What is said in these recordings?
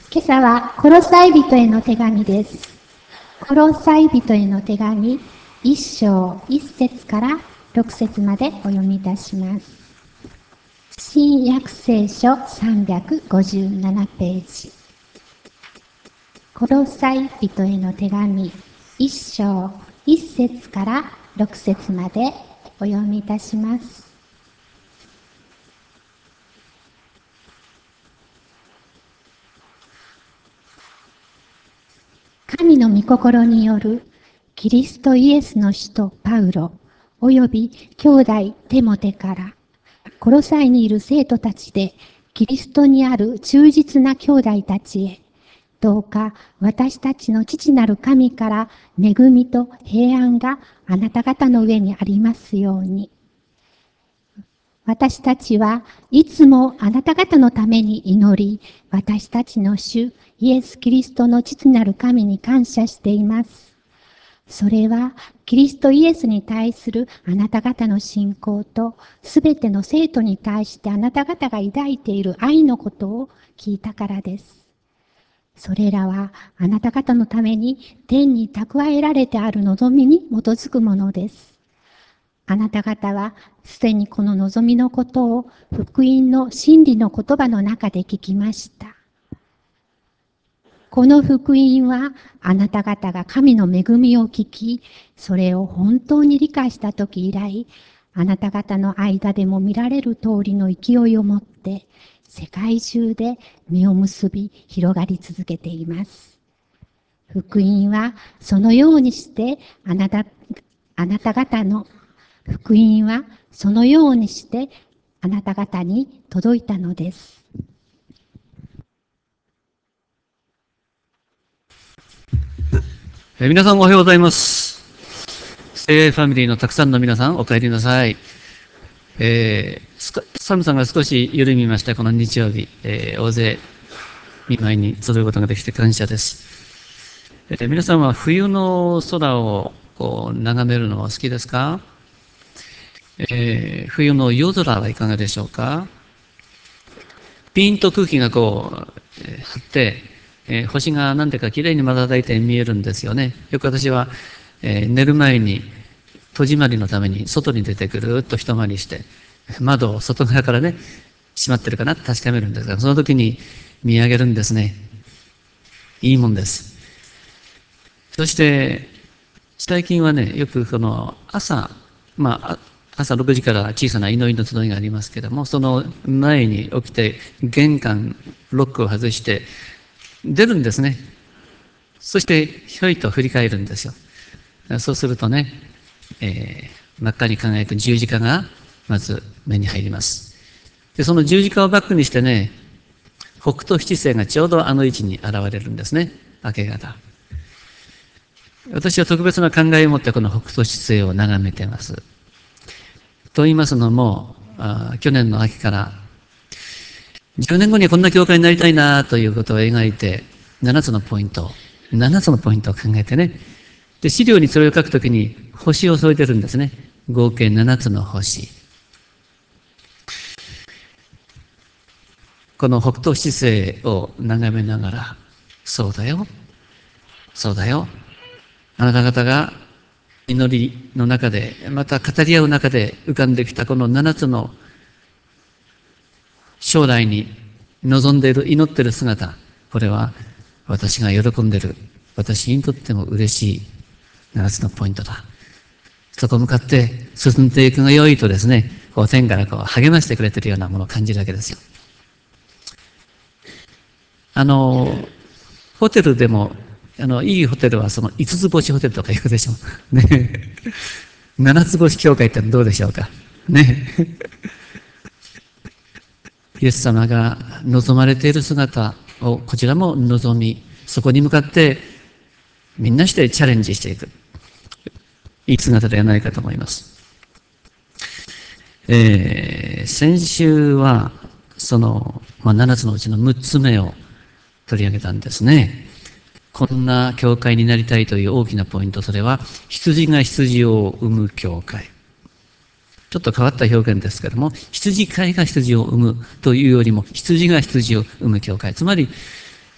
今朝はコロサイ人への手紙です。コロサイ人への手紙1章1節から6節までお読みいたします。新約聖書357ページ。コロサイ人への手紙1章1節から6節までお読みいたします。神の御心によるキリストイエスの使徒パウロおよび兄弟テモテからコロサイにいる生徒たちでキリストにある忠実な兄弟たちへ、どうか私たちの父なる神から恵みと平安があなた方の上にありますように。私たちはいつもあなた方のために祈り、私たちの主イエス・キリストの父なる神に感謝しています。それはキリストイエスに対するあなた方の信仰と、すべての生徒に対してあなた方が抱いている愛のことを聞いたからです。それらはあなた方のために天に蓄えられてある望みに基づくものです。あなた方はすでにこの望みのことを福音の真理の言葉の中で聞きました。この福音はあなた方が神の恵みを聞き、それを本当に理解したとき以来、あなた方の間でも見られる通りの勢いを持って、世界中で実を結び広がり続けています。福音はそのようにしてあなた方の福音はそのようにしてあなた方に届いたのです。 皆さんおはようございます。聖愛ファミリーのたくさんの皆さんお帰りなさい。寒さが少し緩みましたこの日曜日、大勢見舞いに集うことができて感謝です。皆さんは冬の空をこう眺めるのは好きですか？冬の夜空はいかがでしょうか？ピンと空気がこう、張って、星が何でかきれいに瞬いて見えるんですよね。よく私は、寝る前に戸締まりのために外に出てぐるっと一回りして窓を外側からね閉まってるかなって確かめるんですが、その時に見上げるんですね。いいもんです。そして最近はね、よくこの朝、朝6時から小さな祈りの集いがありますけども、その前に起きて玄関ロックを外して出るんですね。そしてひょいと振り返るんですよ。そうするとね、真っ赤に輝く十字架がまず目に入ります。で、その十字架をバックにしてね、北斗七星がちょうどあの位置に現れるんですね、明け方。私は特別な考えを持ってこの北斗七星を眺めています。と言いますのも、去年の秋から10年後にこんな教会になりたいなということを描いて、7つのポイントを考えてね、で資料にそれを書くときに星を添えてるんですね。合計7つの星。この北斗七星を眺めながら、そうだよ、そうだよ。あなた方が祈りの中で、また語り合う中で浮かんできたこの7つの将来に望んでいる、祈っている姿、これは私が喜んでいる、私にとっても嬉しい7つのポイントだ。そこ向かって進んでいくが良いとですね、こう天からこう励ましてくれているようなものを感じるわけですよ。ホテルでも、いいホテルはその5つ星ホテルとか言うでしょ。ね。7つ星教会ってどうでしょうか。ね。イエス様が望まれている姿をこちらも望み、そこに向かってみんなしてチャレンジしていく。いい姿ではないかと思います。先週はその、7つのうちの6つ目を取り上げたんですね。こんな教会になりたいという大きなポイント、それは羊が羊を生む教会。ちょっと変わった表現ですけども、羊飼いが羊を生むというよりも羊が羊を生む教会。つまり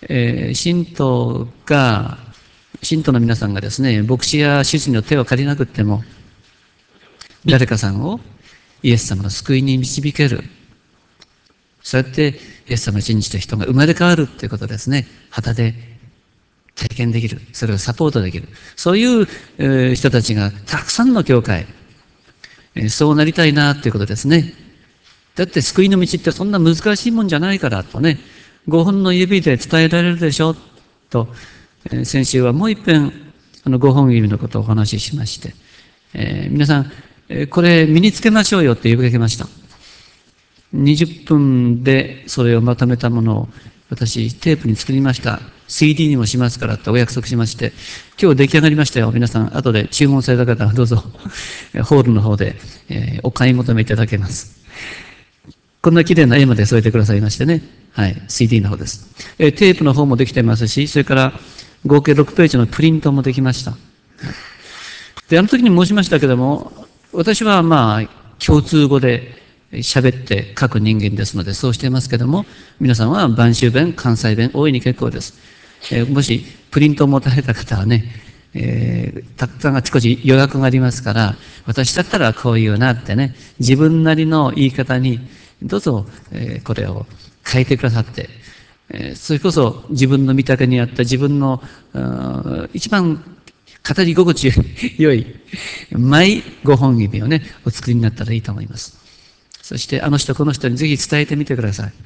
信徒の皆さんがですね、牧師や執事の手を借りなくっても、誰かさんをイエス様の救いに導ける。そうやってイエス様を信じた人が生まれ変わるっていうことですね。肌で体験できる。それをサポートできる。そういう人たちがたくさんの教会、そうなりたいなっていうことですね。だって救いの道ってそんな難しいもんじゃないからとね、5本の指で伝えられるでしょと、先週はもう一遍5本指のことをお話ししまして、皆さん、これ身につけましょうよって呼びかけました。20分でそれをまとめたものを私テープに作りました。CD にもしますからってお約束しまして、今日出来上がりましたよ。皆さん後で注文された方はどうぞホールの方で、お買い求めいただけます。こんな綺麗な絵まで添えてくださいましてね。はい、CD の方です。テープの方もできてますし、それから合計6ページのプリントもできました。で、あの時に申しましたけども、私は共通語で喋って書く人間ですので、そうしていますけども、皆さんは播州弁、関西弁、大いに結構です。もしプリントを持たれた方はね、たくさんあちこち予約がありますから、私だったらこういうなってね、自分なりの言い方にどうぞ、これを変えてくださって、それこそ自分の見立てにあった自分の一番語り心地良いマイ5本指をね、お作りになったらいいと思います。そしてあの人この人にぜひ伝えてみてください。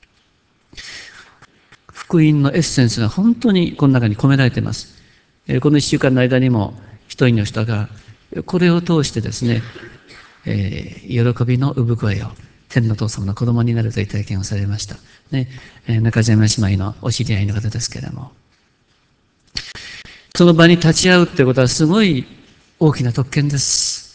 福音のエッセンスが本当にこの中に込められています。この1週間の間にも一人の人がこれを通してですね、喜びの産声を天の父様の子供になるという体験をされました。ね、中島姉妹のお知り合いの方ですけれども、その場に立ち会うということはすごい大きな特権です。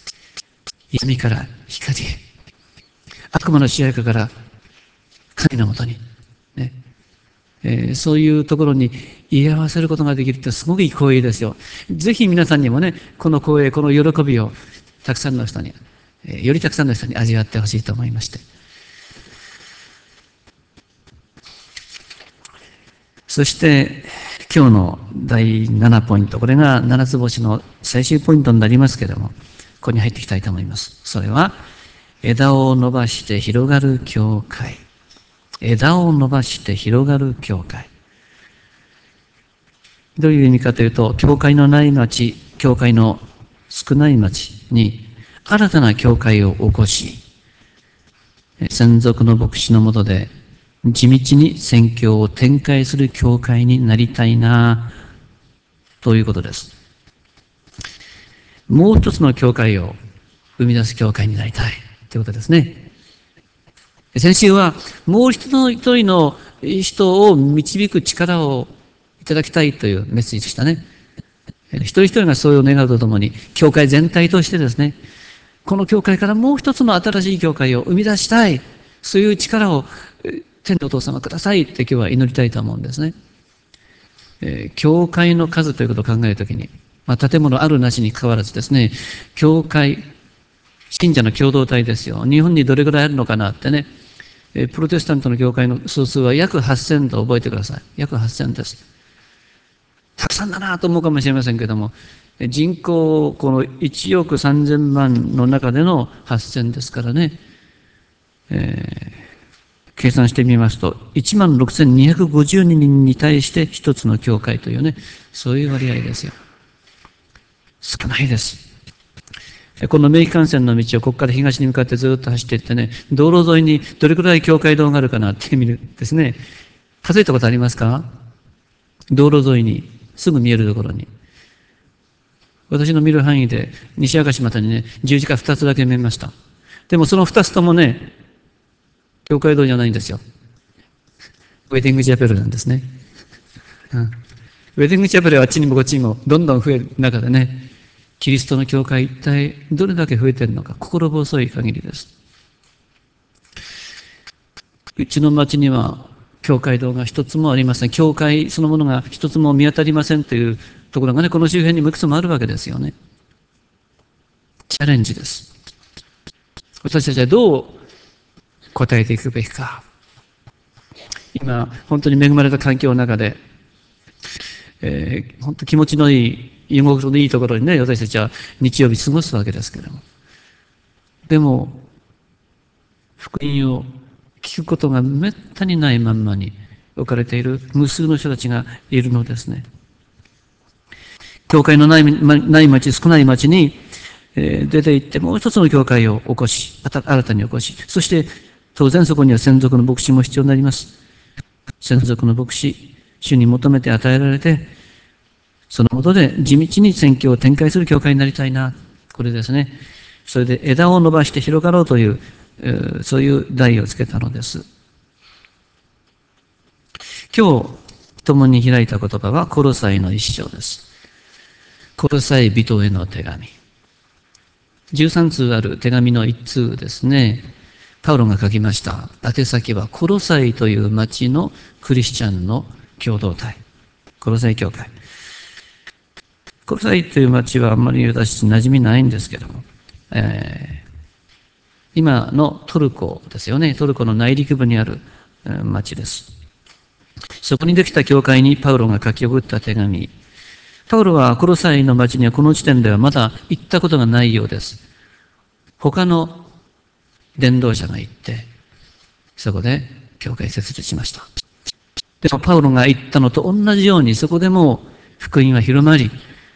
闇から光へ、悪魔の支配下から神のもとに、ね、そういうところに居合わせることができるってすごくいい光栄ですよ。ぜひ皆さんにもね、この光栄、この喜びをたくさんの人に、よりたくさんの人に味わってほしいと思いまして。そして今日の第7ポイント、これが7つ星の最終ポイントになりますけれども、ここに入っていきたいと思います。それは枝を伸ばして広がる教会。枝を伸ばして広がる教会。どういう意味かというと、教会のない町、教会の少ない町に新たな教会を起こし、専属の牧師の下で地道に宣教を展開する教会になりたいなということです。もう一つの教会を生み出す教会になりたいということですね。先週はもう一人の人を導く力をいただきたいというメッセージでしたね。一人一人がそういう願うとともに、教会全体としてですね、この教会からもう一つの新しい教会を生み出したい、そういう力を天のお父様くださいって今日は祈りたいと思うんですね。教会の数ということを考えるときに、建物あるなしに関わらずですね、教会、信者の共同体ですよ。日本にどれぐらいあるのかなってね、プロテスタントの教会の総数は約8000と覚えてください。約8000です。たくさんだなと思うかもしれませんけども、人口この1億3000万の中での8000ですからね、計算してみますと、16,250人に対して一つの教会というね、そういう割合ですよ。少ないです。この名幹線の道をここから東に向かってずっと走っていってね、道路沿いにどれくらい教会堂があるかなって見るですね。数えたことありますか？道路沿いに、すぐ見えるところに。私の見る範囲で西明石までにね、十字架2つだけ見えました。でもその2つともね、教会堂じゃないんですよ。ウェディングチャペルなんですね。ウェディングチャペルはあっちにもこっちにもどんどん増える中でね、キリストの教会一体どれだけ増えているのか心細い限りです。うちの町には教会堂が一つもありません。教会そのものが一つも見当たりませんというところがね、この周辺にもいくつもあるわけですよね。チャレンジです。私たちはどう答えていくべきか。 今、本当に恵まれた環境の中で、本当気持ちのいい、居心地のいいところにね、私たちは日曜日過ごすわけですけれども。でも、福音を聞くことがめったにないまんまに置かれている無数の人たちがいるのですね。教会のない町、少ない町に、出て行ってもう一つの教会を起こし、新たに起こし、そして当然そこには専属の牧師も必要になります。専属の牧師、主に求めて与えられて、その下で地道に宣教を展開する教会になりたいな。これですね。それで枝を伸ばして広がろうという、そういう題をつけたのです。今日、共に開いた言葉はコロサイの一章です。コロサイ人への手紙。13通ある手紙の1通ですね。パウロが書きました。宛先はコロサイという町のクリスチャンの共同体。コロサイ教会。コロサイという町はあんまり私馴染みないんですけども、今のトルコですよね。トルコの内陸部にある町です。そこにできた教会にパウロが書き送った手紙。パウロはコロサイの町にはこの時点ではまだ行ったことがないようです。他の伝道者が行って、そこで教会設立しました。でもパウロが言ったのと同じようにそこでも福音は広まり、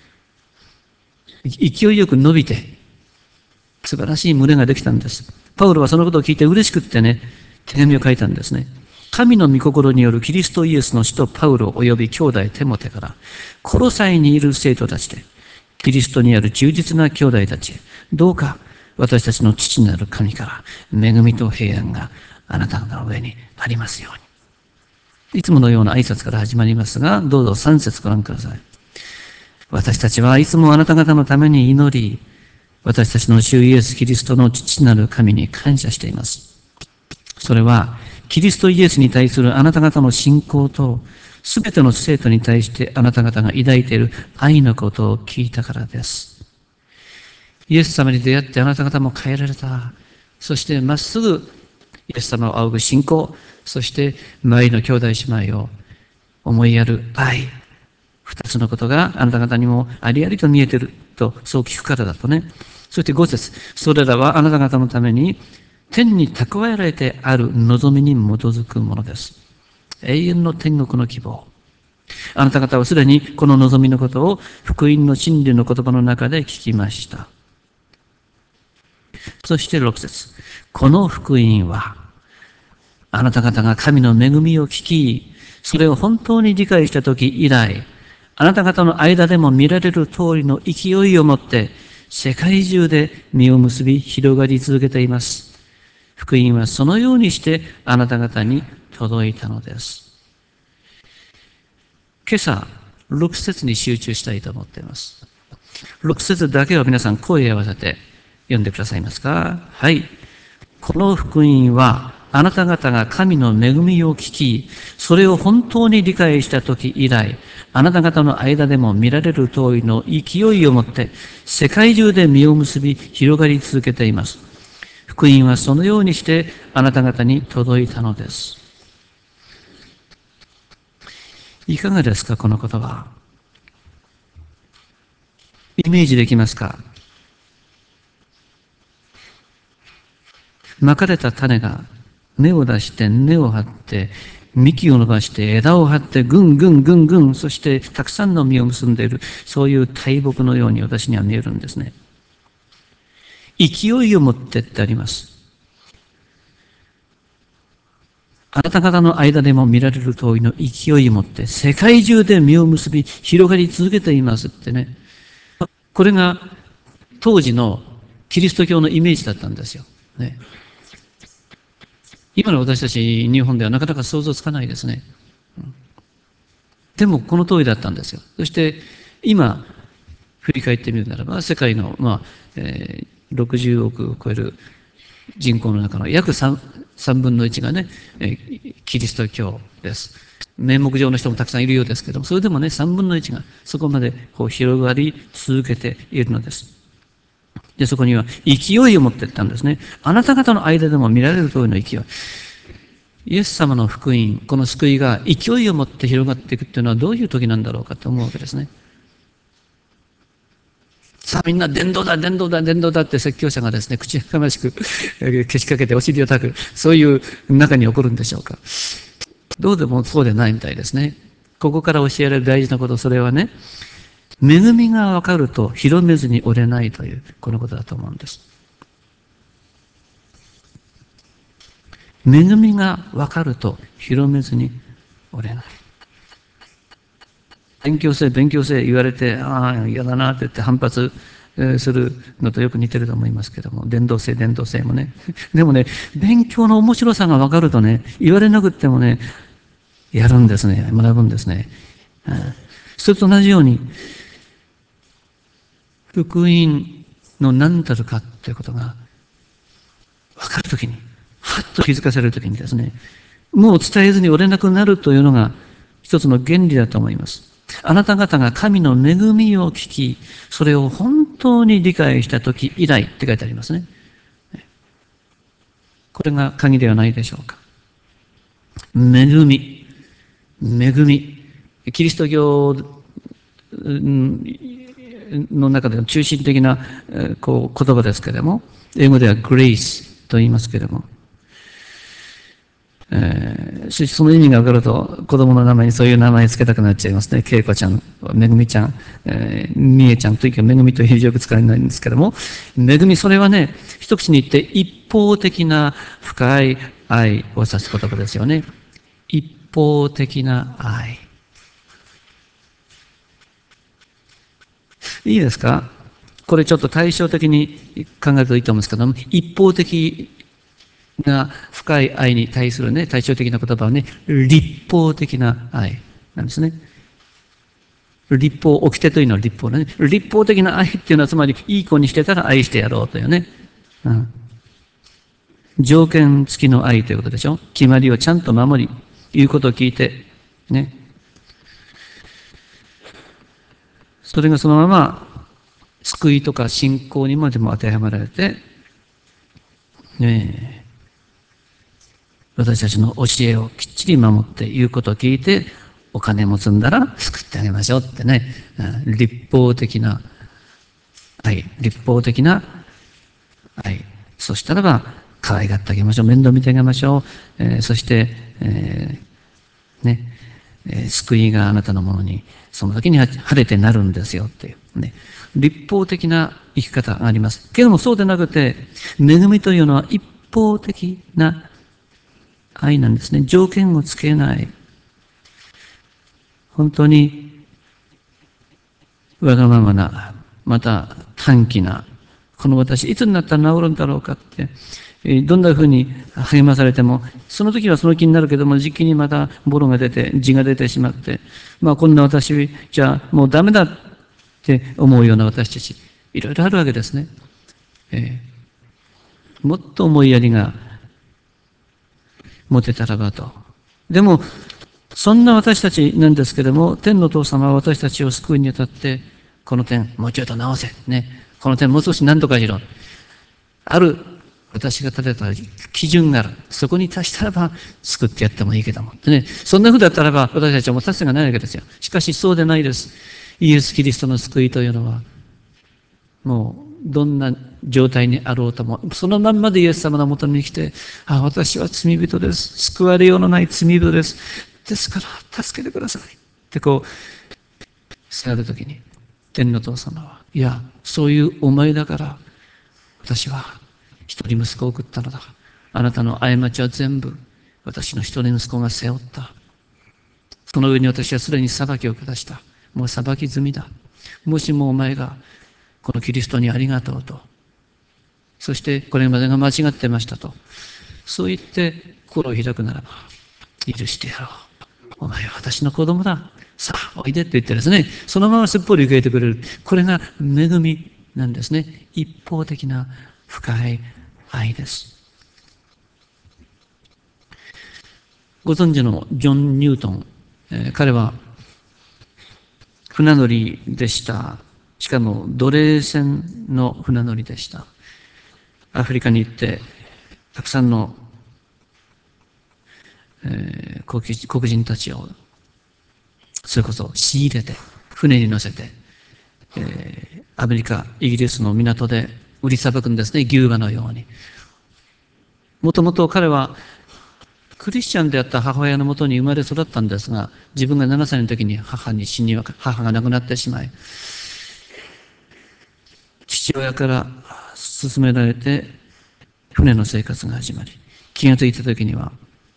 勢いよく伸びて、素晴らしい群れができたんです。パウロはそのことを聞いて嬉しくってね、手紙を書いたんですね。神の御心によるキリストイエスの使徒パウロ及び兄弟テモテから、コロサイにいる生徒たちで、キリストにある忠実な兄弟たちへ、どうか私たちの父なる神から恵みと平安があなた方の上にありますように。いつものような挨拶から始まりますが、どうぞ3節ご覧ください。私たちはいつもあなた方のために祈り、私たちの主イエス・キリストの父なる神に感謝しています。それは、キリストイエスに対するあなた方の信仰と、すべての生徒に対してあなた方が抱いている愛のことを聞いたからです。イエス様に出会ってあなた方も変えられた。そしてまっすぐイエス様を仰ぐ信仰、そして周りの兄弟姉妹を思いやる愛。二つのことがあなた方にもありありと見えていると、そう聞くからだとね。そして5節。それらはあなた方のために天に蓄えられてある望みに基づくものです。永遠の天国の希望。あなた方はすでにこの望みのことを福音の真理の言葉の中で聞きました。そして6節。この福音はあなた方が神の恵みを聞き、それを本当に理解したとき以来、あなた方の間でも見られる通りの勢いを持って世界中で実を結び広がり続けています。福音はそのようにしてあなた方に届いたのです。今朝、6節に集中したいと思っています。6節だけは皆さん声を合わせて読んでくださいますか？はい。この福音はあなた方が神の恵みを聞き、それを本当に理解したとき以来、あなた方の間でも見られる通りの勢いを持って、世界中で実を結び広がり続けています。福音はそのようにしてあなた方に届いたのです。いかがですか、この言葉。イメージできますか？まかれた種が根を出して根を張って幹を伸ばして枝を張ってぐんぐんぐんぐん、そしてたくさんの実を結んでいる、そういう大木のように私には見えるんですね。勢いを持ってってあります。あなた方の間でも見られる通りの勢いを持って世界中で実を結び広がり続けていますってね。これが当時のキリスト教のイメージだったんですよ。ね、今の私たち日本ではなかなか想像つかないですね。でもこの通りだったんですよ。そして今振り返ってみるならば世界の、60億を超える人口の中の約 3分の1がね、キリスト教です。名目上の人もたくさんいるようですけども、それでもね、3分の1がそこまでこう広がり続けているのです。で、そこには勢いを持っていったんですね。あなた方の間でも見られる通りの勢い。 イエス様の福音、この救いが勢いを持って広がっていくっていうのはどういう時なんだろうかと思うわけですね。さあみんな伝道だ、伝道だ、伝道だって説教者がですね、口やかましくけしかけてお尻を叩く、そういう中に起こるんでしょうか。どうでもそうでないみたいですね。ここから教えられる大事なこと、それはね、恵みが分かると広めずに折れないという、このことだと思うんです。恵みが分かると広めずに折れない。勉強せ、勉強せ言われて、ああ、嫌だなって言って反発するのとよく似てると思いますけども、伝道生、伝道生もね。でもね、勉強の面白さが分かるとね、言われなくってもね、やるんですね、学ぶんですね。それと同じように、福音の何たるかということが分かるときに、はっと気づかされるときにですね、もう伝えずに折れなくなるというのが一つの原理だと思います。あなた方が神の恵みを聞き、それを本当に理解したとき以来って書いてありますね。これが鍵ではないでしょうか。恵み。恵み。キリスト教の中での中心的な言葉ですけれども、英語では grace と言いますけれども、その意味が分かると子供の名前にそういう名前つけたくなっちゃいますね。恵子ちゃん、めぐみちゃん、みえちゃんというかめぐみというよく使われないんですけども、めぐみ、それはね、一口に言って一方的な深い愛を指す言葉ですよね。一方的な愛。いいですか？これちょっと対照的に考えるといいと思うんですけども、一方的な深い愛に対するね、対照的な言葉はね、立法的な愛なんですね。立法、掟というのは立法だね。立法的な愛っていうのはつまり、いい子にしてたら愛してやろうというね。うん、条件付きの愛ということでしょ。決まりをちゃんと守り、言うことを聞いて、ね。それがそのまま、救いとか信仰にまでも当てはまられて、ね、私たちの教えをきっちり守って言うことを聞いて、お金も積んだら救ってあげましょうってね、立法的な愛、立法的な愛。そしたらば、可愛がってあげましょう、面倒見てあげましょう、そして、ね、救いがあなたのものに、その時に晴れてなるんですよっていう、ね。立法的な生き方があります。けどもそうでなくて、恵みというのは一方的な愛なんですね。条件をつけない。本当にわがままな、また短気な、この私、いつになったら治るんだろうかって、どんなふうに励まされても、その時はその気になるけども、時期にまたボロが出て、痔が出てしまって、まあこんな私、じゃあもうダメだって思うような私たち、いろいろあるわけですね。もっと思いやりが持てたらばと。でも、そんな私たちなんですけれども、天のお父様は私たちを救うにあたって、この点、もうちょっと直せ。ね。この点、もう少し何とかしろ。ある、私が立てた基準がある。そこに達したらば、救ってやってもいいけども。ね。そんな風だったらば、私たちはもう達成がないわけですよ。しかし、そうでないです。イエス・キリストの救いというのは、もう、どんな状態にあろうとも、そのまんまでイエス様のもとに来て、あ、私は罪人です。救われようのない罪人です。ですから、助けてください。ってされたときに、天のお父様は、いや、そういうお前だから、私は一人息子を送ったのだ。あなたの過ちは全部、私の一人息子が背負った。その上に私はすでに裁きを下した。もう裁き済みだ。もしもお前が、このキリストにありがとうと、そしてこれまでが間違ってましたと、そう言って心を開くならば、許してやろう。お前は私の子供だ。さあ、おいでって言ってですね、そのまますっぽり受け入れてくれる。これが恵みなんですね。一方的な深い愛です。ご存知のジョン・ニュートン、彼は船乗りでした。しかも奴隷船の船乗りでした。アフリカに行って、たくさんの黒人たちを、それこそ仕入れて、船に乗せて、アメリカ、イギリスの港で売りさばくんですね、牛馬のように。もともと彼はクリスチャンであった母親のもとに生まれ育ったんですが、自分が7歳の時に母が亡くなってしまい、父親から勧められて船の生活が始まり、気がついた時には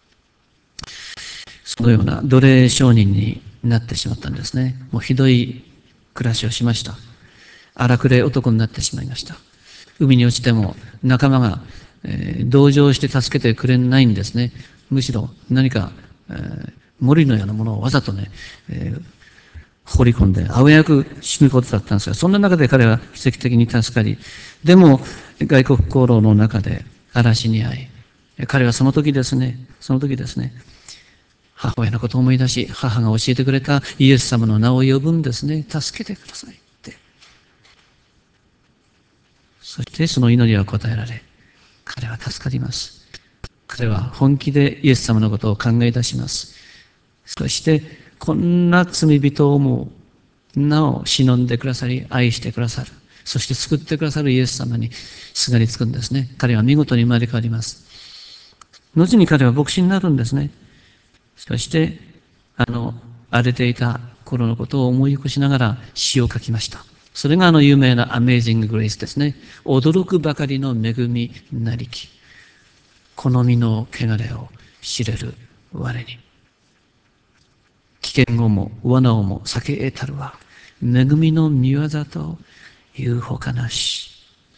そのような奴隷商人になってしまったんですね。もうひどい暮らしをしました。荒くれ男になってしまいました。海に落ちても仲間が、同情して助けてくれないんですね。むしろ何か、森のようなものをわざとね、放り込んであわやく死ぬことだったんですが、そんな中で彼は奇跡的に助かり、でも外国航路の中で嵐に遭い、彼はその時ですね、母親のことを思い出し、母が教えてくれたイエス様の名を呼ぶんですね。助けてくださいって。そしてその祈りは応えられ、彼は助かります。彼は本気でイエス様のことを考え出します。そして、こんな罪人をもなお忍んでくださり、愛してくださる。そして救ってくださるイエス様にすがりつくんですね。彼は見事に生まれ変わります。後に彼は牧師になるんですね。そして、荒れていた頃のことを思い起こしながら詩を書きました。それが有名な Amazing Grace ですね。驚くばかりの恵みなりき。好みの汚れを知れる我に。危険をも罠をも避け得たるは、恵みの御業というほかなし。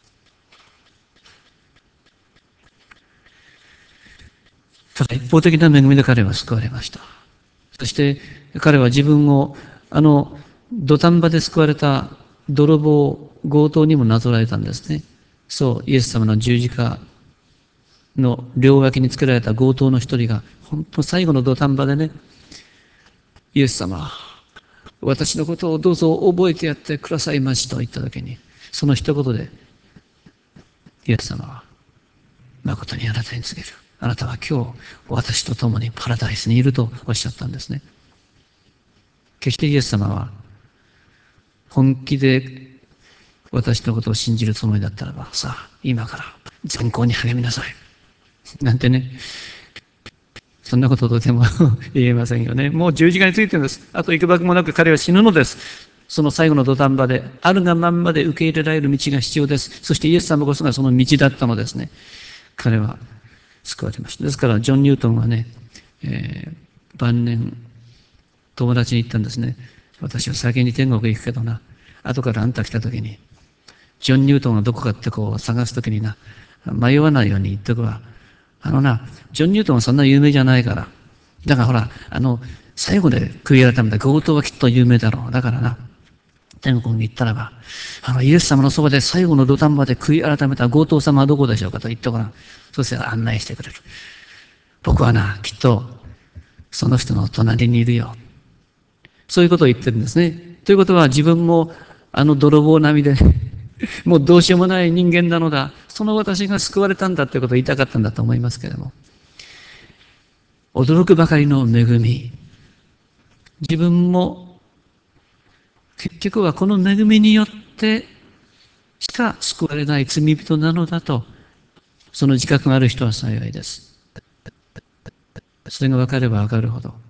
ただ一方的な恵みで彼は救われました。そして彼は自分を土壇場で救われた泥棒、強盗にもなぞらえたんですね。そう、イエス様の十字架の両脇につけられた強盗の一人が、本当最後の土壇場でね、イエス様、私のことをどうぞ覚えてやってくださいましと言ったときに、その一言で、イエス様は、誠にあなたに告げる。あなたは今日、私と共にパラダイスにいるとおっしゃったんですね。決してイエス様は、本気で私のことを信じるつもりだったらば、さあ、今から善行に励みなさい。なんてね、そんなこととても言えませんよね。もう十字架についてるんです。あと幾ばくもなく彼は死ぬのです。その最後の土壇場で、あるがまんまで受け入れられる道が必要です。そしてイエス様こそがその道だったのですね。彼は救われました。ですから、ジョン・ニュートンはね、晩年、友達に言ったんですね。私は先に天国行くけどな、後からあんた来た時に、ジョン・ニュートンがどこかってこう探す時にな、迷わないように言っとくわ。ジョン・ニュートンはそんな有名じゃないから。だからほら、最後で悔い改めた強盗はきっと有名だろう。だからな、天国に行ったらば、イエス様のそばで最後の土壇場で悔い改めた強盗様はどこでしょうかと言っとかな。そしたら案内してくれる。僕はな、きっと、その人の隣にいるよ。そういうことを言ってるんですね。ということは自分も泥棒並みで、もうどうしようもない人間なのだ。その私が救われたんだということを言いたかったんだと思いますけれども。驚くばかりの恵み。自分も結局はこの恵みによってしか救われない罪人なのだと、その自覚がある人は幸いです。それが分かれば分かるほど、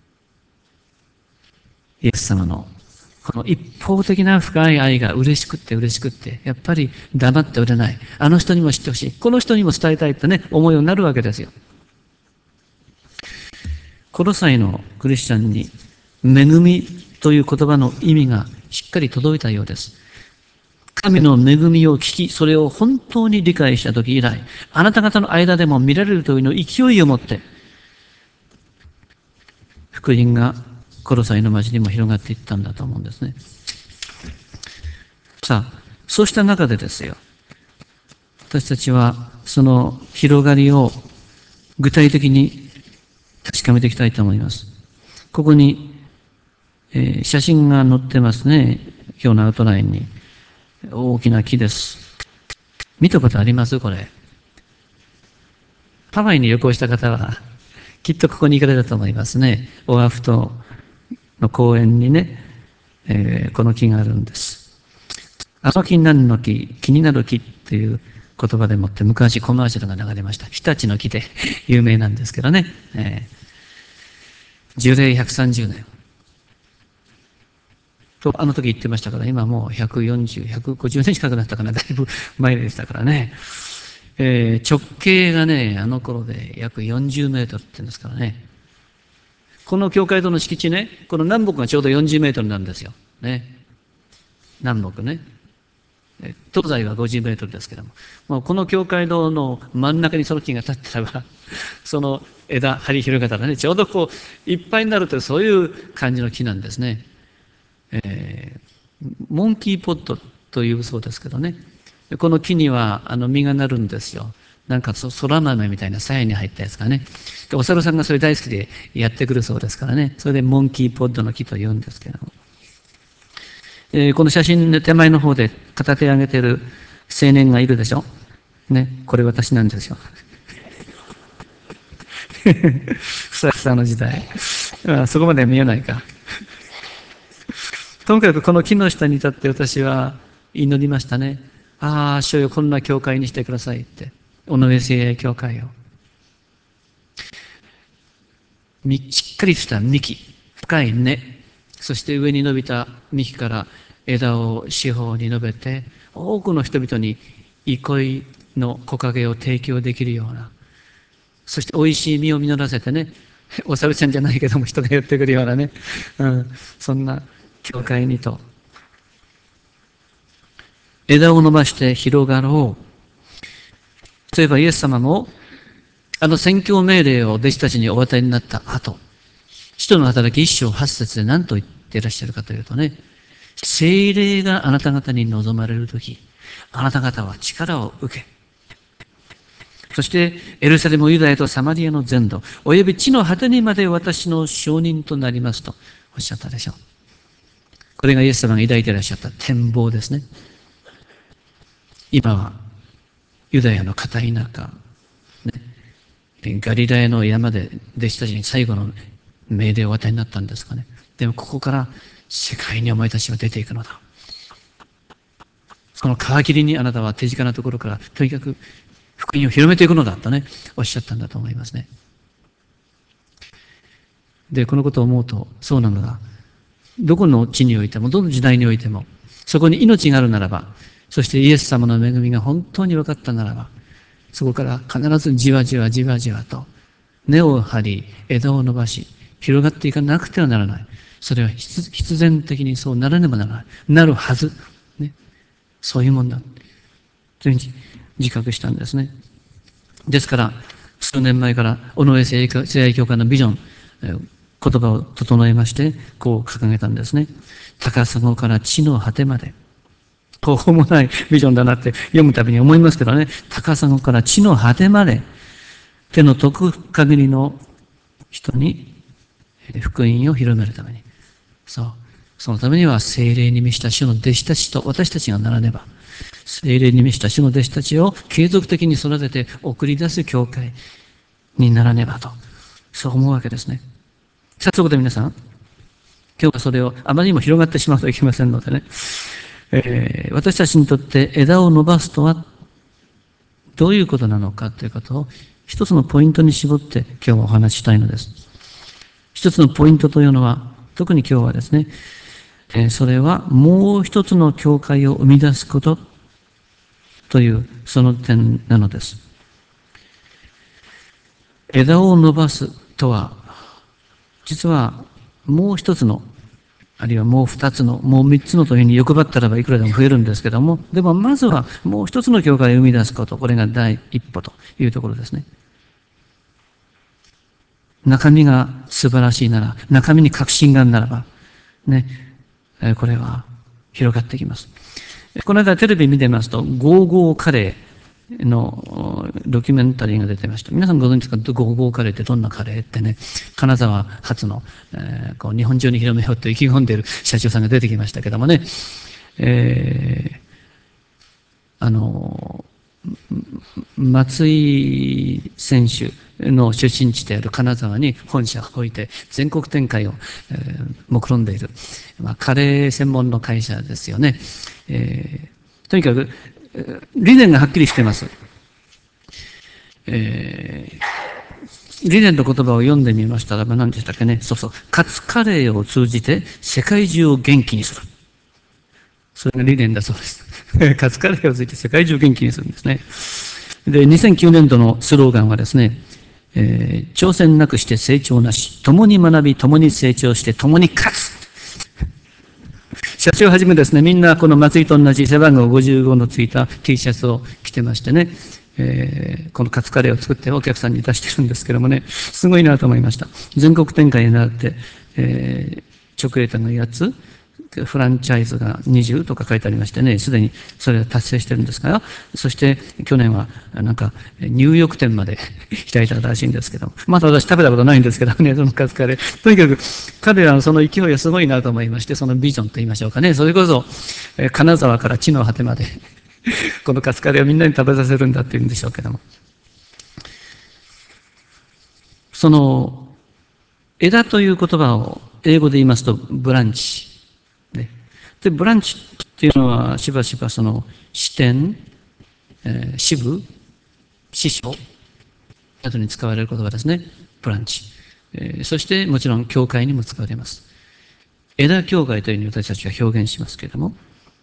イエス様のこの一方的な深い愛が嬉しくって、やっぱり黙っておれない。あの人にも知ってほしい。この人にも伝えたいってね、思いになるわけですよ。コロサイのクリスチャンに、恵みという言葉の意味がしっかり届いたようです。神の恵みを聞き、それを本当に理解したとき以来、あなた方の間でも見られるというの勢いを持って、福音がコロサイの町にも広がっていったんだと思うんですね。さあ、そうした中でですよ、私たちはその広がりを具体的に確かめていきたいと思います。ここに、写真が載ってますね。今日のアウトラインに。大きな木です。見たことありますこれ。ハワイに旅行した方はきっとここに行かれたと思いますね。オアフ島の公園にね、この木があるんです。あの木何の木、気になる木っていう言葉でもって昔コマーシャルが流れました。日立の木で有名なんですけどね。樹齢130年。とあの時言ってましたから、今もう140、150年近くなったかな、だいぶ前でしたからね。直径がね、あの頃で約40メートルって言うんですからね。この教会堂の敷地ね、この南北がちょうど40メートルなんですよ。ね。南北ね。東西は50メートルですけども、もうこの教会堂の真ん中にその木が立ったらば、その枝張り広げたらね、ちょうどこういっぱいになるというそういう感じの木なんですね。モンキーポッドというそうですけどね、この木には実がなるんですよ。なんかそら豆みたいな鞘に入ったやつがね。でお猿さんがそれ大好きでやってくるそうですからね。それでモンキーポッドの木と言うんですけども。この写真の手前の方で片手を上げている青年がいるでしょ。ね、これ私なんですよ。ふさふさの時代。そこまでは見えないか。ともかくこの木の下に立って私は祈りましたね。ああ、主よこんな教会にしてくださいって。尾上聖愛教会を。しっかりした幹、深い根、そして上に伸びた幹から枝を四方に伸べて、多くの人々に憩いの木陰を提供できるような、そして美味しい実を実らせてね、お猿ちゃんじゃないけども人が寄ってくるようなね、そんな教会にと。枝を伸ばして広がろう。そういえばイエス様も、宣教命令を弟子たちにお与えになった後、使徒の働き一章八節で何と言っていらっしゃるかというとね、聖霊があなた方に望まれるとき、あなた方は力を受け、そしてエルサレム、ユダヤとサマリアの全土、および地の果てにまで私の証人となりますとおっしゃったでしょう。これがイエス様が抱いていらっしゃった展望ですね。今はユダヤの片田舎、ガリラヤの山で弟子たちに最後の命令をお与えになったんですかね。でもここから世界にお前たちは出ていくのだ。その皮切りにあなたは手近なところからとにかく福音を広めていくのだとね、おっしゃったんだと思いますね。で、このことを思うとそうなのだ。どこの地においても、どの時代においても、そこに命があるならば、そしてイエス様の恵みが本当に分かったならば、そこから必ずじわじわじわじわと根を張り、枝を伸ばし、広がっていかなくてはならない。それは必然的にそうならねばならない。なるはず。ね、そういうもんだ。というふうに自覚したんですね。ですから、数年前から尾上聖愛教会のビジョン、言葉を整えまして、こう掲げたんですね。高砂から地の果てまで。途方もないビジョンだなって読むたびに思いますけどね。高砂から地の果てまで、手の届く限りの人に福音を広めるために。そのためには聖霊に満ちた主の弟子たちと私たちがならねば、聖霊に満ちた主の弟子たちを継続的に育てて送り出す教会にならねばと、そう思うわけですね。さあ、そこで皆さん、今日はそれをあまりにも広がってしまうといけませんのでね、私たちにとって枝を伸ばすとはどういうことなのかということを一つのポイントに絞って今日はお話ししたいのです。一つのポイントというのは、特に今日はですね、それはもう一つの教会を生み出すことというその点なのです。枝を伸ばすとは、実はもう一つの、あるいはもう二つの、もう三つのというふうに欲張ったらばいくらでも増えるんですけども、でもまずはもう一つの教会を生み出すこと、これが第一歩というところですね。中身が素晴らしいなら、中身に確信があるならば、ね、これは広がっていきます。この間テレビ見てますと、ゴーゴーカレーのドキュメンタリーが出てました。皆さんご存知ですか？ゴーゴーカレーってどんなカレーってね、金沢発の、こう日本中に広めようと意気込んでいる社長さんが出てきましたけどもね、 松井選手の出身地である金沢に本社を置いて全国展開を、目論んでいる、カレー専門の会社ですよね。とにかく理念がはっきりしています。理念の言葉を読んでみましたらば何でしたっけね。そうそう。カツカレーを通じて世界中を元気にする。それが理念だそうです。カツカレーを通じて世界中を元気にするんですね。で、2009年度のスローガンはですね、挑戦なくして成長なし、共に学び、共に成長して、共に勝つ。社長をはじめですね、みんなこの松井と同じ背番号55のついた T シャツを着てましてね、このカツカレーを作ってお客さんに出してるんですけどもね、すごいなと思いました。全国展開になって、チョコレートのやつ、フランチャイズが20とか書いてありましてね、すでにそれは達成してるんですから、そして去年はなんか入浴店まで開いたらしいんですけど、まだ私食べたことないんですけどね、そのカツカレー。とにかく彼らのその勢いはすごいなと思いまして、そのビジョンと言いましょうかね、それこそ金沢から地の果てまでこのカツカレーをみんなに食べさせるんだっていうんでしょうけども。その枝という言葉を英語で言いますとブランチ。で、ブランチっていうのはしばしばその支店、支部、支所などに使われる言葉ですね。ブランチ。そしてもちろん教会にも使われます。枝教会というふうに私たちは表現しますけれども、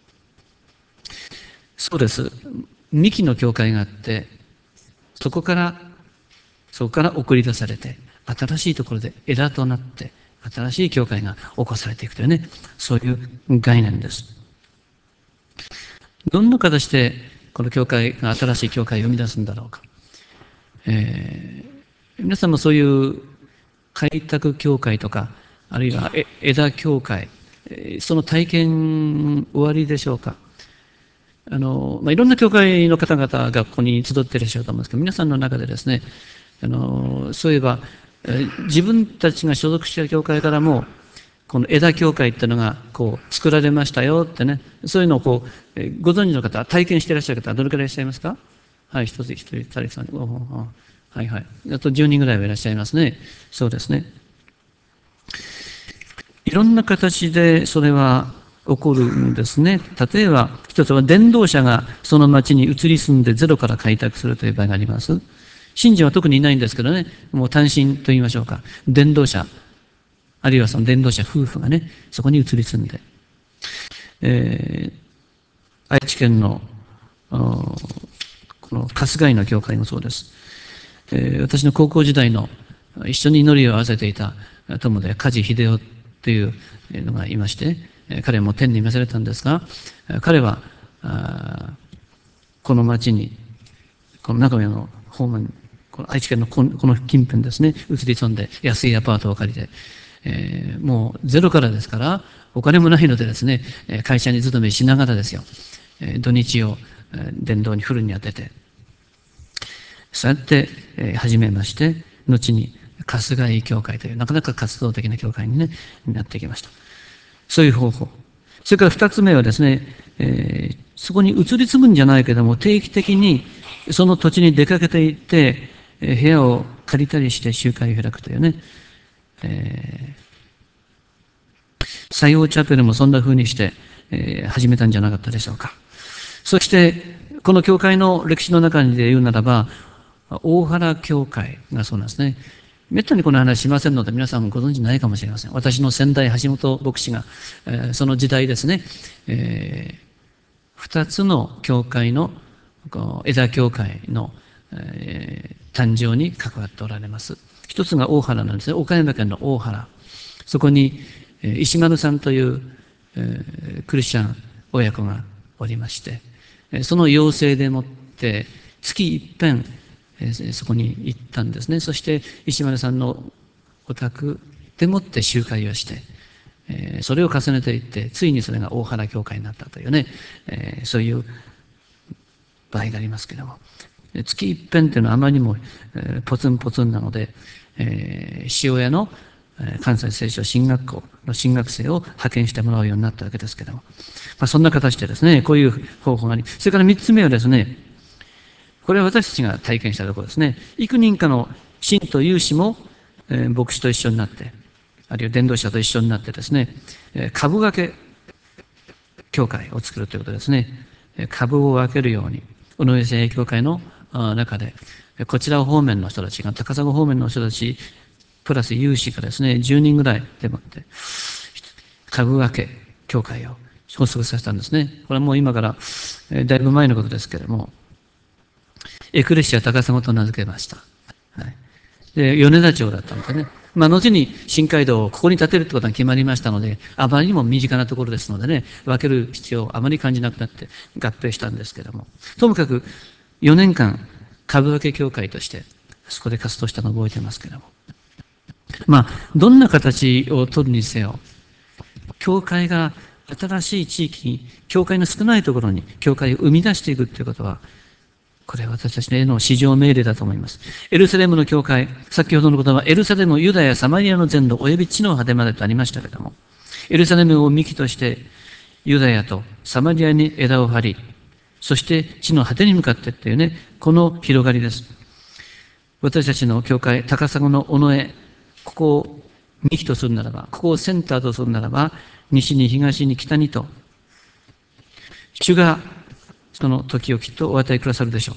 そうです。幹の教会があって、そこから送り出されて、新しいところで枝となって、新しい教会が起こされていくというね、そういう概念です。どんな形でこの教会が新しい教会を生み出すんだろうか。皆さんもそういう開拓教会とか、あるいは枝教会、その体験おありでしょうか。いろんな教会の方々がここに集っていらっしゃると思うんですけど、皆さんの中でですね、そういえば、自分たちが所属している教会からも、この枝教会っていうのがこう作られましたよってね、そういうのをこう、ご存知の方、体験していらっしゃる方はどれくらいいらっしゃいますか？はい、一人、二人、三人、はいはい。あと10人ぐらいはいらっしゃいますね。そうですね。いろんな形でそれは起こるんですね。例えば、一つは伝道者がその町に移り住んでゼロから開拓するという場合があります。信者は特にいないんですけどね、もう単身と言いましょうか。伝道者、あるいはその伝道者夫婦がね、そこに移り住んで、愛知県のこの春日井の教会もそうです。私の高校時代の一緒に祈りを合わせていた友で梶秀夫というのがいまして、彼も天に召されたんですが、彼はこの町に、この中山の方面、この愛知県のこの近辺ですね、移り住んで安いアパートを借りて、もうゼロからですから、お金もないのでですね、会社に勤めしながらですよ、土日を伝道にフルに当てて、そうやって始めまして、後に春日井教会というなかなか活動的な教会に、ね、なってきました。そういう方法。それから二つ目はですね、そこに移り住むんじゃないけども、定期的にその土地に出かけていって、部屋を借りたりして集会を開くというね、西洋チャペルもそんな風にして、始めたんじゃなかったでしょうか。そして、この教会の歴史の中で言うならば、大原教会がそうなんですね。めったにこの話しませんので皆さんご存知ないかもしれません。私の先代橋本牧師が、その時代ですね、二つの教会の枝教会の、誕生に関わっておられます。一つが大原なんですね。岡山県の大原。そこに石丸さんという、クリスチャン親子がおりまして、その要請でもって月一遍そこに行ったんですね。そして石丸さんのお宅でもって集会をして、それを重ねていってついにそれが大原教会になったというね、そういう場合がありますけれども、月一遍というのはあまりにも、ポツンポツンなので、塩屋の関西聖書進学校の進学生を派遣してもらうようになったわけですけれども、そんな形でですね、こういう方法があり、それから三つ目はですね、 これは私たちが体験したところですね。幾人かの信徒有志も、牧師と一緒になって、あるいは伝道者と一緒になってですね、株分け教会を作るということですね。株を分けるように、尾上精鋭教会の中で、こちら方面の人たちが、高砂方面の人たち、プラス有志がですね、10人ぐらいでもって、株分け教会を発足させたんですね。これはもう今からだいぶ前のことですけれども、エクレシア高砂と名付けました。はい、で、米田町だったのでね。後に新街道をここに建てるってことが決まりましたので、あまりにも身近なところですのでね、分ける必要をあまり感じなくなって合併したんですけれども、ともかく4年間株分け協会としてそこで活動したのを覚えてますけれども、どんな形を取るにせよ、教会が新しい地域に、教会の少ないところに教会を生み出していくということは、これは私たちの至上命令だと思います。エルサレムの教会、先ほどの言葉はエルサレム、ユダヤ、サマリアの全土、および地の果てまでとありましたけれども、エルサレムを幹として、ユダヤとサマリアに枝を張り、そして地の果てに向かってっていうね、この広がりです。私たちの教会、高砂の尾上、ここを幹とするならば、ここをセンターとするならば、西に東に北にと、主がその時をきっとお与えくださるでしょう。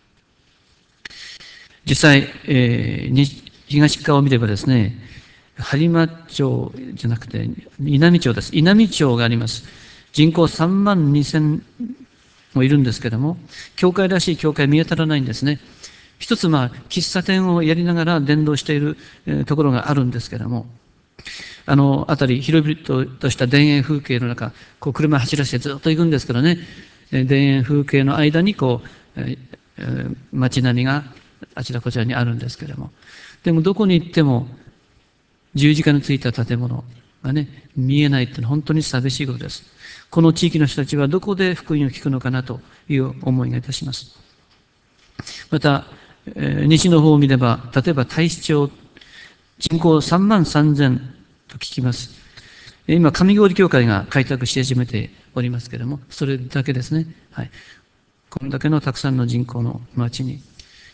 実際、東側を見ればですね、播磨町じゃなくて稲美町です。稲美町があります。人口3万2000もいるんですけども、教会らしい教会見当たらないんですね。一つ喫茶店をやりながら伝道しているところがあるんですけども、辺り広々とした田園風景の中、こう車走らせてずっと行くんですけどね、田園風景の間にこう、街並みがあちらこちらにあるんですけれども、でもどこに行っても十字架についた建物がね、見えないっていうのは本当に寂しいことです。この地域の人たちはどこで福音を聞くのかなという思いがいたします。また、西の方を見れば、例えば太子町、人口3万3000と聞きます。今、上郡教会が開拓し始めておりますけれども、それだけですね。はい。これだけのたくさんの人口の町に、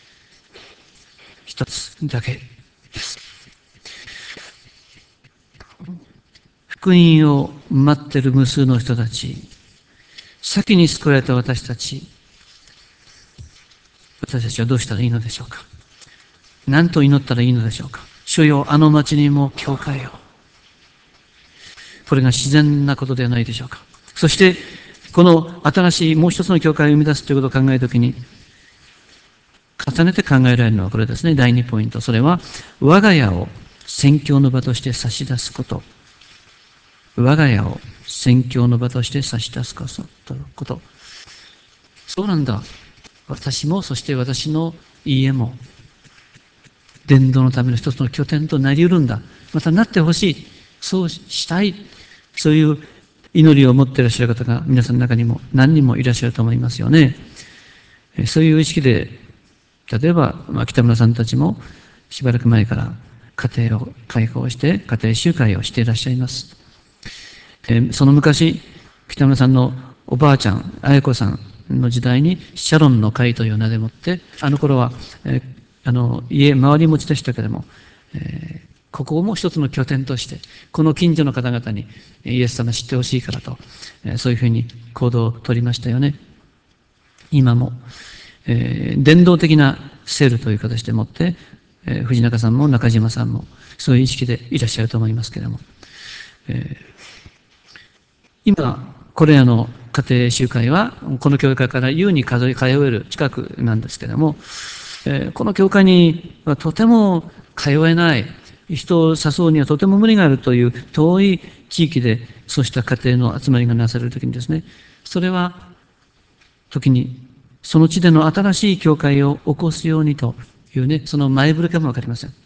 一つだけです。福音を待っている無数の人たち、先に救われた私たちはどうしたらいいのでしょうか。何と祈ったらいいのでしょうか。主よ、あの町にも教会を。これが自然なことではないでしょうか。そして、この新しいもう一つの教会を生み出すということを考えるときに、重ねて考えられるのはこれですね。第2ポイント。それは、我が家を宣教の場として差し出すこと。我が家を宣教の場として差し出すこと。そうなんだ。私も、そして私の家も、伝道のための一つの拠点となり得るんだ。またなってほしい。そうしたい。そういう祈りを持っていらっしゃる方が皆さんの中にも何人もいらっしゃると思いますよね。そういう意識で、例えば、北村さんたちもしばらく前から家庭を開放して家庭集会をしていらっしゃいます。その昔、北村さんのおばあちゃん、綾子さんの時代にシャロンの会という名でもって、あの頃は、家回り持ちでしたけれども、ここも一つの拠点として、この近所の方々にイエス様知ってほしいからと、そういうふうに行動をとりましたよね。今も、伝道的なセールという形でもって、藤中さんも中島さんもそういう意識でいらっしゃると思いますけれども、今これらの家庭集会はこの教会から優に通える近くなんですけれども、この教会にはとても通えない人を誘うにはとても無理があるという遠い地域でそうした家庭の集まりがなされるときにですね、それは時にその地での新しい教会を起こすようにというね、その前触れかもわかりません。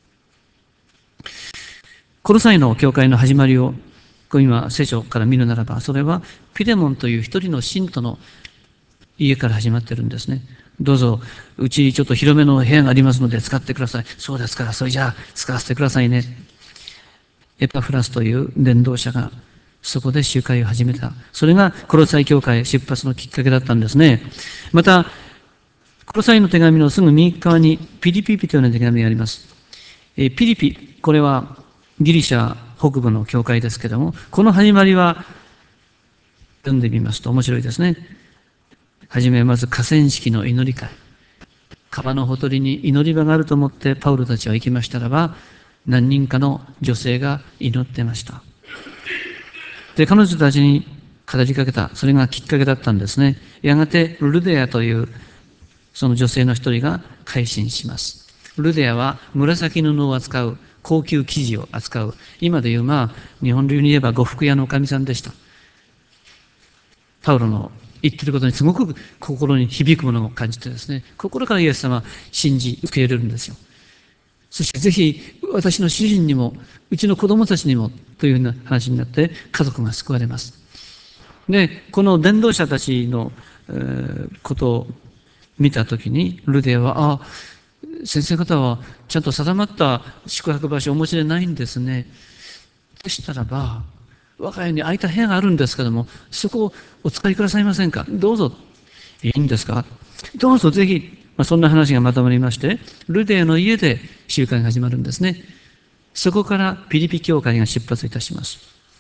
コロサイの教会の始まりを今聖書から見るならば、それはピレモンという一人の信徒の家から始まってるんですね。どうぞ、うちちょっと広めの部屋がありますので使ってください。そうですから、それじゃあ使わせてくださいね。エパフラスという伝道者がそこで集会を始めた。それがコロサイ教会出発のきっかけだったんですね。また、 コロサイの手紙のすぐ右側にピリピというような手紙があります。ピリピ、これはギリシャ北部の教会ですけれども、この始まりは読んでみますと面白いですね。はじめまず河川敷の祈り会。川のほとりに祈り場があると思ってパウロたちは行きましたらば、何人かの女性が祈ってました。で、彼女たちに語りかけた。それがきっかけだったんですね。やがてルデアというその女性の一人が改心します。ルデアは紫布を扱う、高級生地を扱う、今でいう日本流に言えば呉服屋のおかみさんでした。パウロの言ってることにすごく心に響くものを感じてですね、心からイエス様は信じ受け入れるんですよ。そしてぜひ私の主人にも、うちの子供たちにもというような話になって家族が救われます。で、この伝道者たちの、ことを見たときに、ルデアは、先生方はちゃんと定まった宿泊場所をお持ちでないんですね。でしたらば、我が家に空いた部屋があるんですけども、そこをお使いくださいませんか。どうぞ。いいんですか。どうぞぜひ。そんな話がまとまりまして、ルデアの家で集会が始まるんですね。そこからピリピ教会が出発いたします。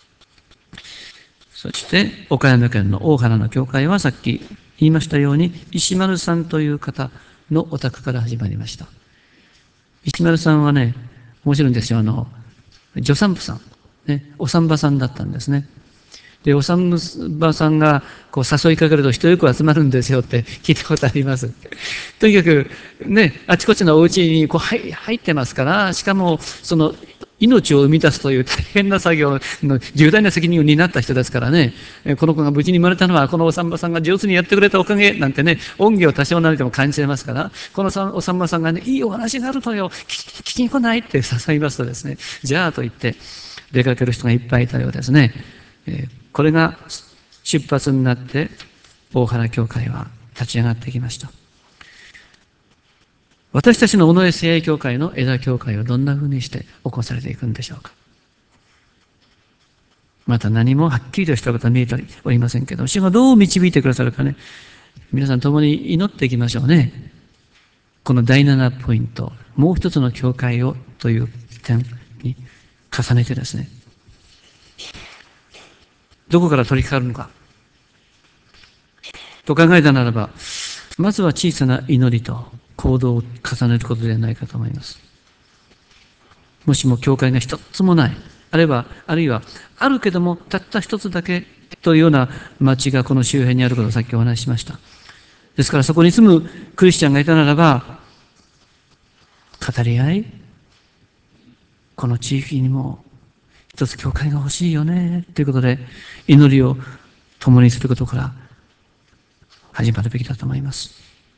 そして、岡山県の大原の教会はさっき言いましたように、石丸さんという方のお宅から始まりました。石丸さんはね、面白いんですよ。助産婦さん、ね、お産婆さんだったんですね。で、お産婆さんが誘いかけると人よく集まるんですよって聞いたことあります。とにかく、ね、あちこちのお家に入ってますから、しかも、命を生み出すという大変な作業の重大な責任を担った人ですからね、この子が無事に生まれたのは、このお産婆さんが上手にやってくれたおかげなんてね、恩義を多少なりとも感じてますから、このお産婆さんがね、いいお話があるとよ、聞きに来ないって誘いますとですね、じゃあと言って出かける人がいっぱいいたようですね。これが出発になって大原教会は立ち上がってきました。私たちの尾上聖愛教会の枝教会はどんなふうにして起こされていくんでしょうか。また何もはっきりとしたことは見えておりませんけど、主がどう導いてくださるかね、皆さん共に祈っていきましょうね。この第7ポイント、もう一つの教会をという点に重ねてですね、どこから取り掛かるのかと考えたならば、まずは小さな祈りと行動を重ねることではないかと思います。もしも教会が一つもない、あるいはあるけどもたった一つだけというような町がこの周辺にあることをさっきお話ししました。ですからそこに住むクリスチャンがいたならば、語り合い、この地域にも一つ教会が欲しいよねということで祈りを共にすることから始まるべきだと思います。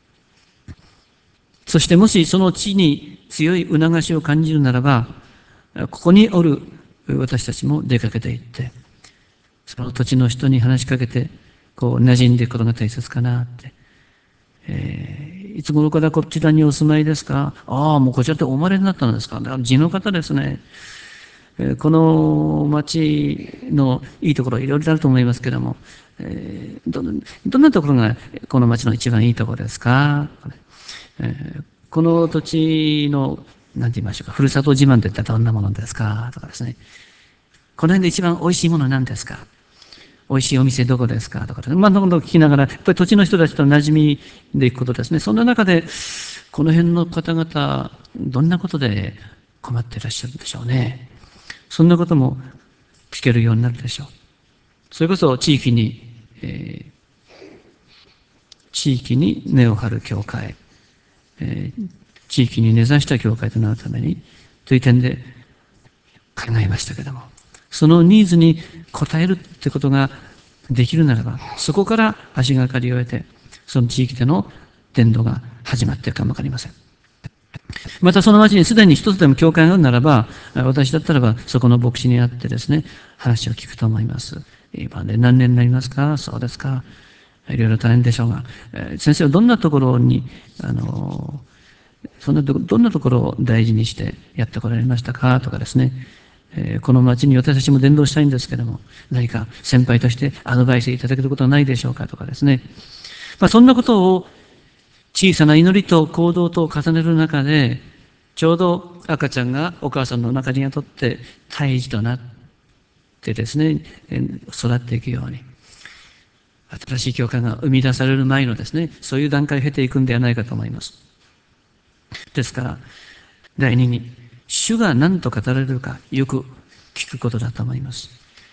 そしてもしその地に強い促しを感じるならば、ここにおる私たちも出かけていって、その土地の人に話しかけて、馴染んでいくことが大切かなって。いつ頃からこちらにお住まいですか。もうこちらってお生まれになったのですか。だから地の方ですね。この町のいいところいろいろあると思いますけれども、どんなところがこの町の一番いいところですか。この土地の何て言いましょうか、ふるさと自慢といったらどんなものですかとかですね。この辺で一番美味しいものは何ですか。美味しいお店どこですかとか、そんなことを聞きながら、やっぱり土地の人たちと馴染みでいくことですね。そんな中で、この辺の方々、どんなことで困っていらっしゃるんでしょうね。そんなことも聞けるようになるでしょう。それこそ地域に根を張る教会、地域に根ざした教会となるためにという点で考えましたけれども、そのニーズに応えるということができるならば、そこから足がかりを得て、その地域での伝道が始まっているかもわかりません。またその町にすでに一つでも教会があるならば、私だったらばそこの牧師に会ってですね、話を聞くと思います。今で何年になりますか。そうですか。いろいろ大変でしょうが、先生はどんなところにどんなところを大事にしてやってこられましたかとかですね、この町に私たちも伝道したいんですけれども、何か先輩としてアドバイスいただけることはないでしょうかとかですね、そんなことを小さな祈りと行動とを重ねる中で、ちょうど赤ちゃんがお母さんの中に宿って胎児となってですね、育っていくように、新しい教会が生み出される前のですね、そういう段階を経ていくんではないかと思います。ですから、第二に、主が何と語られるかよく聞くことだと思います。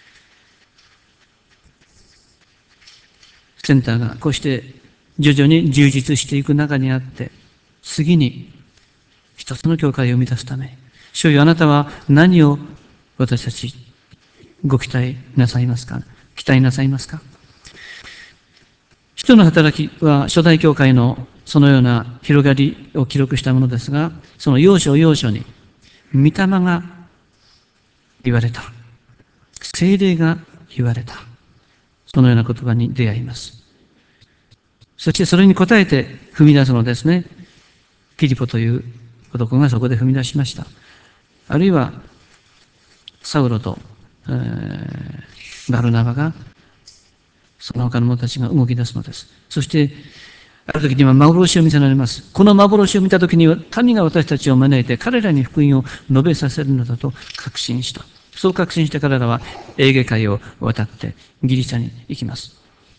センターがこうして徐々に充実していく中にあって、次に一つの教会を生み出すため、主よ、あなたは何を私たちご期待なさいますか？期待なさいますか？使徒の働きは初代教会のそのような広がりを記録したものですが、その要所要所に御霊が言われた、聖霊が言われた、そのような言葉に出会います。そしてそれに応えて踏み出すのですね。ピリポという男がそこで踏み出しました。あるいはサウロと、バルナバが、その他の者たちが動き出すのです。そしてある時には幻を見せられます。この幻を見た時には神が私たちを招いて彼らに福音を述べさせるのだと確信した。そう確信して彼らはエーゲ海を渡ってギリシャに行きます。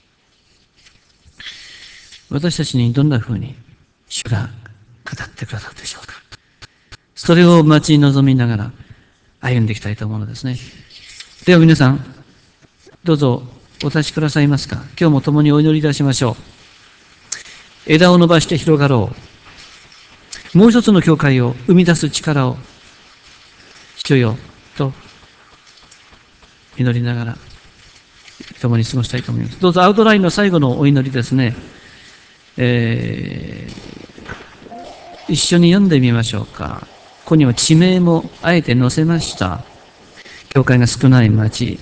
私たちにどんな風に主が語ってくださるでしょうか。それを待ち望みながら歩んでいきたいと思うのですね。では皆さん、どうぞお立ちくださいますか。今日も共にお祈りいたしましょう。枝を伸ばして広がろう。もう一つの教会を生み出す力を主よと祈りながら共に過ごしたいと思います。どうぞアウトラインの最後のお祈りですね、一緒に読んでみましょうか。ここには地名もあえて載せました。教会が少ない町。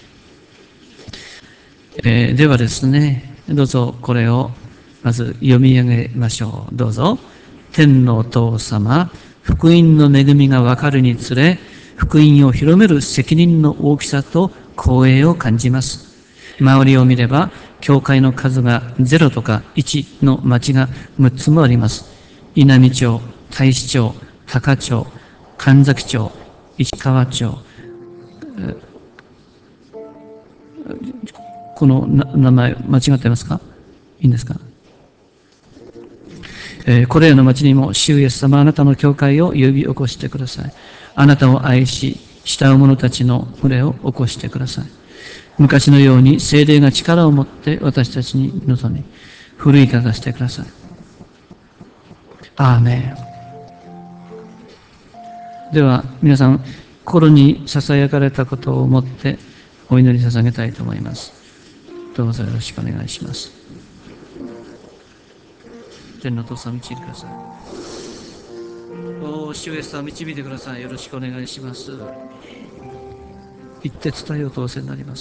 ではですね、どうぞこれをまず読み上げましょう。どうぞ。天のお父様、福音の恵みが分かるにつれ、福音を広める責任の大きさと光栄を感じます。周りを見れば、教会の数が0とか1の町が6つもあります。稲美町、太子町、高町、神崎町、市川町、この名前間違ってますか？いいんですか？これらの町にも主イエス様、あなたの教会を呼び起こしてください。あなたを愛し慕う者たちの群れを起こしてください。昔のように聖霊が力を持って私たちに臨み奮い立たせてください。アーメン。では皆さん、心に囁かれたことを思ってお祈り捧げたいと思います。どうぞよろしくお願いします。天のお父さん、導いてください。主イエス様、導いてください。よろしくお願いします。言って伝えようとおせになります。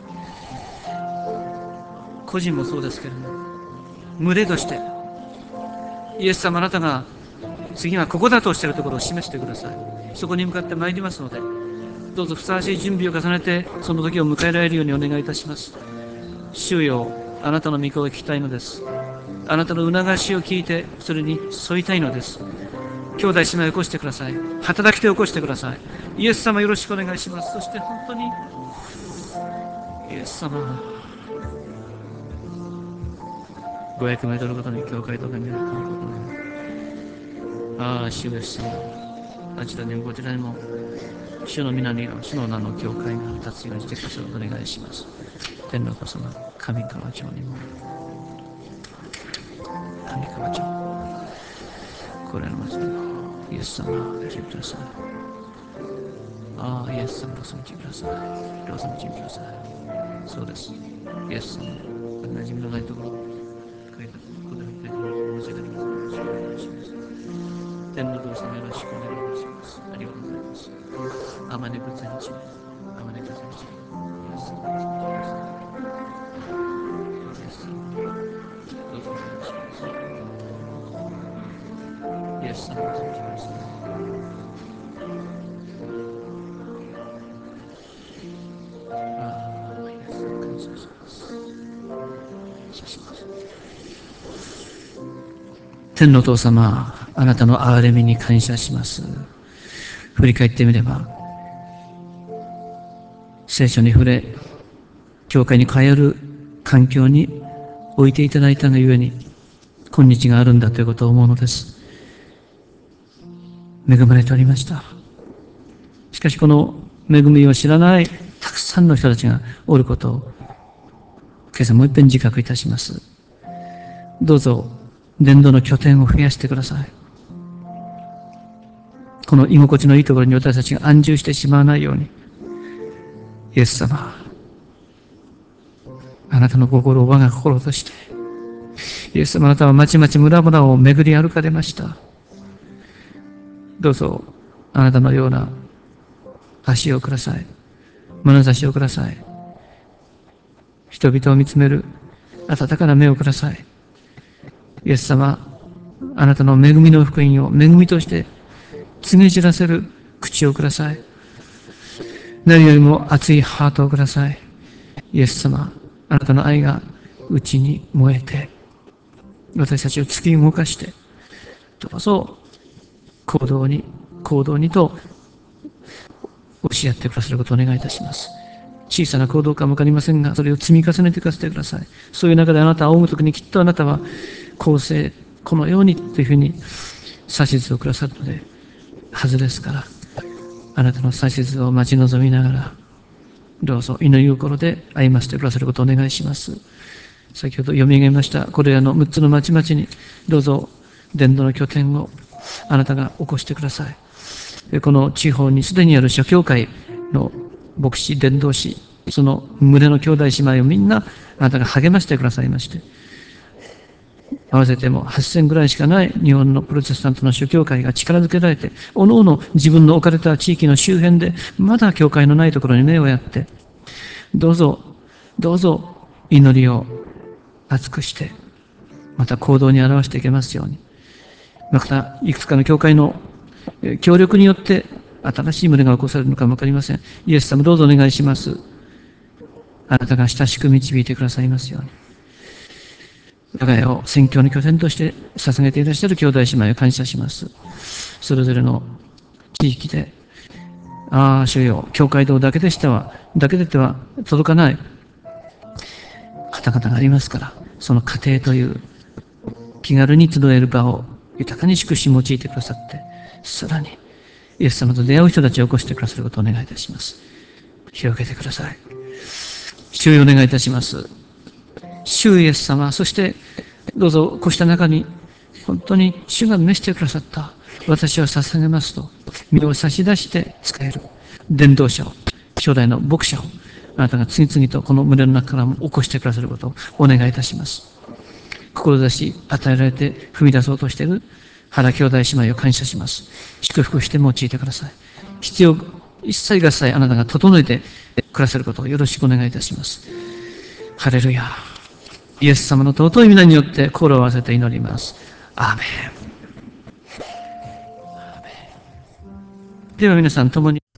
個人もそうですけれども、群れとしてイエス様、あなたが次はここだとおっしゃるところを示してください。そこに向かって参りますので、どうぞふさわしい準備を重ねてその時を迎えられるようにお願いいたします。主よ、あなたの御声を聞きたいのです。あなたの促しを聞いてそれに沿いたいのです。兄弟姉妹を起こしてください。働き手を起こしてください。イエス様、よろしくお願いします。そして本当にイエス様、500メートルごとに教会とかにある韓国の、ああ、主イエス様、あちらにもこちらにも主の皆に主の名の教会が立つようにしてくださるお願いします。天のお父様、上川町にも上川町、これらの町にもイエス様、導いてください。ああ、イエス様、どうぞ導いてください。どうぞ導いてください。そうです。イエス様、馴染みのないところ、書いたことで申し訳ありません。よろしくお願いします。天のお父様、よろしくお願いいたします。ありがとうございます。あまねく全地、あまねく全地、イエス様、導いてください。イエス様、どうぞお願いします。イエス様、導いてください。ああ、イエス様、感謝します。感謝します。 天のお父様、あなたの憐れみに感謝します。振り返ってみれば、聖書に触れ、教会に通る環境に置いていただいたがゆえに、今日があるんだということを思うのです。恵まれておりました。しかしこの恵みを知らないたくさんの人たちがおることを、今朝もう一遍自覚いたします。どうぞ、伝道の拠点を増やしてください。この居心地のいいところに私たちが安住してしまわないように、イエス様、あなたの心を我が心として、イエス様、あなたはまちまち村々を巡り歩かれました。どうぞ、あなたのような足をください。眼差しをください。人々を見つめる温かな目をください。イエス様、あなたの恵みの福音を恵みとして告げ知らせる口をください。何よりも熱いハートをください。イエス様、あなたの愛が内に燃えて、私たちを突き動かして、どうぞ行動にと教えてくださることをお願いいたします。小さな行動かもわかりませんが、それを積み重ねていかせてください。そういう中であなたを仰ぐときにきっとあなたは公正、このようにというふうに指図をくださるので、はずですから、あなたの指図を待ち望みながら、どうぞ祈り心で歩ませてくださることをお願いします。先ほど読み上げましたこれらの6つの町々にどうぞ伝道の拠点をあなたが起こしてください。この地方にすでにある諸教会の牧師、伝道師、その群れの兄弟姉妹をみんなあなたが励ましてくださいまして、合わせても8000ぐらいしかない日本のプロテスタントの諸教会が力づけられて、おのおの自分の置かれた地域の周辺でまだ教会のないところに目をやって、どうぞ祈りを熱くして、また行動に表していけますように。また、いくつかの教会の協力によって新しい群れが起こされるのかもわかりません。イエス様どうぞお願いします。あなたが親しく導いてくださいますように。我が家を宣教の拠点として捧げていらっしゃる兄弟姉妹を感謝します。それぞれの地域で、主よ、教会堂だけでては届かない方々がありますから、その家庭という気軽に集える場を豊かに祝し用いてくださって、さらにイエス様と出会う人たちを起こしてくださることをお願いいたします。広げてください。主をお願いいたします。主イエス様、そしてどうぞこうした中に本当に主が召してくださった私を捧げますと身を差し出して使える伝道者を、将来の牧者をあなたが次々とこの群れの中からも起こしてくださることをお願いいたします。志与えられて踏み出そうとしている原兄弟姉妹を感謝します。祝福して用いてください。必要一切合切あなたが整えてくださることをよろしくお願いいたします。ハレルヤ。イエス様の尊い皆によって心を合わせて祈ります。アーメン。では皆さん共に